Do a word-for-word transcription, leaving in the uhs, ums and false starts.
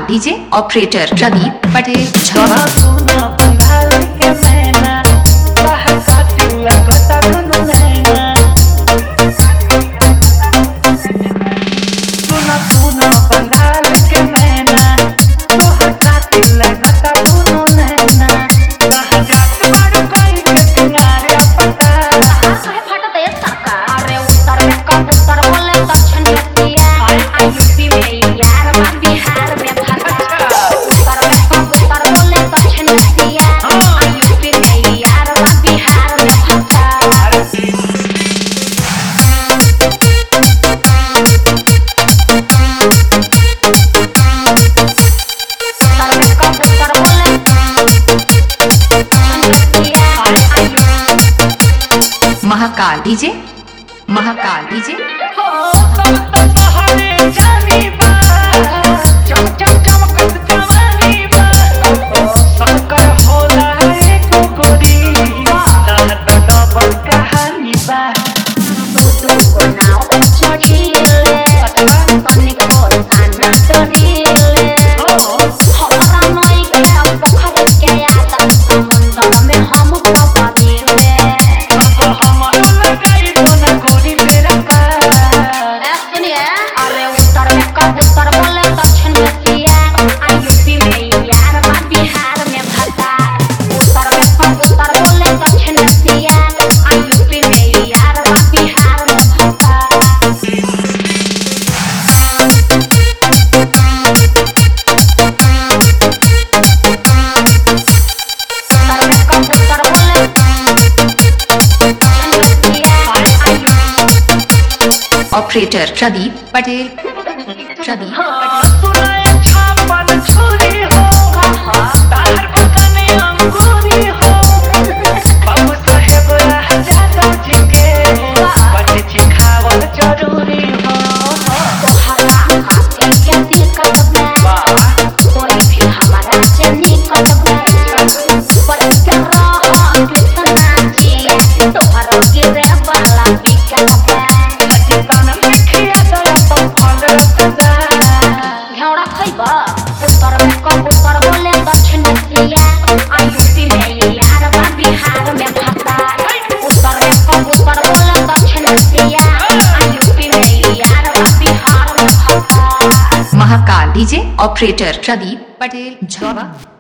DJ operator Pradeep Patel छवा सुना बंगाल के मैना कहा काटी लगता कोनो नैना सुना सुना बंगाल के मैना कहा काटी लगता कोनो नैना कहा जात बड़ कोई के किनारे पता काहे फटत एक सरका अरे उत्तर में कबूतर बोले दक्षिण में पिया आई यूपी में यार बा बिहार में फटका उत्तर में कबूतर बोले दक्षिण में पिया आई यूपी में यार बा बिहार में फटका उत्तर में कबूतर बोले दक्षिण में पिया आई महाकाल डीजे महाकाल डीजे हो तुम तो सहारे जानी बा चम चम चमकत जवानी बा शंकर होला एक गोरी ना तो डबल कहानी बा दूधू को नाव पे चढ़ीले तनिक बोल खाना डरीले हमरा नई के पोखर के याद समुद्र में हम पवानीले अब हमारो लगाई कोना गोरी मेरा का ए सुनिए अरे उत्तर में कबूतर बोले दक्षिण में पिया आई यूपी में यार बा बिहार में भता उत्तर में कबूतर बोले दक्षिण में पिया आई यूपी में यार बा बिहार में भता उत्तर में कबूतर बोले दक्षिण में पिया आई ऑपरेटर प्रदीप पटेल प्रदीप सुनाए छापन छुरी हो तार पकने अंगूरी हो बाबू साहेब राजा जी के बट चिखावल जरूरी हो तोहरा खातिर के दिक्कत बा कोई भी हमारा से निकट बा पर के रह कितना जिया तोहरा गिरे वाला बिकट बा चितान देखिया तो तो फल सजा घेवड़ा खइबा उत्तर में कबूतर बोले दक्षिण में पिया आई यूपी में यार बा बिहार में भता उत्तर में कबूतर बोले दक्षिण में पिया आई यूपी में यार बा बिहार में भता महाकाल डीजे ऑपरेटर प्रदीप पटेल झवा